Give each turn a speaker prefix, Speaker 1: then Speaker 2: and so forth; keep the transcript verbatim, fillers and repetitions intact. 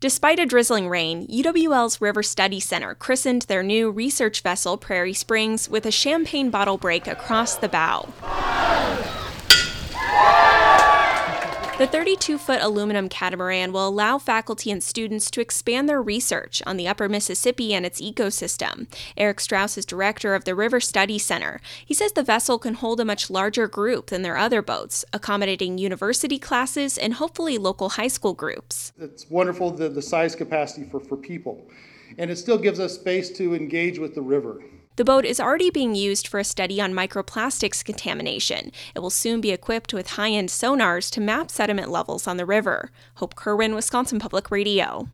Speaker 1: Despite a drizzling rain, U W L's River Study Center christened their new research vessel Prairie Springs with a champagne bottle break across the bow. The thirty-two foot aluminum catamaran will allow faculty and students to expand their research on the upper Mississippi and its ecosystem. Eric Strauss is director of the River Study Center. He says the vessel can hold a much larger group than their other boats, accommodating university classes and hopefully local high school groups.
Speaker 2: It's wonderful, the, the size capacity for, for people, and it still gives us space to engage with the river.
Speaker 1: The boat is already being used for a study on microplastics contamination. It will soon be equipped with high-end sonars to map sediment levels on the river. Hope Kerwin, Wisconsin Public Radio.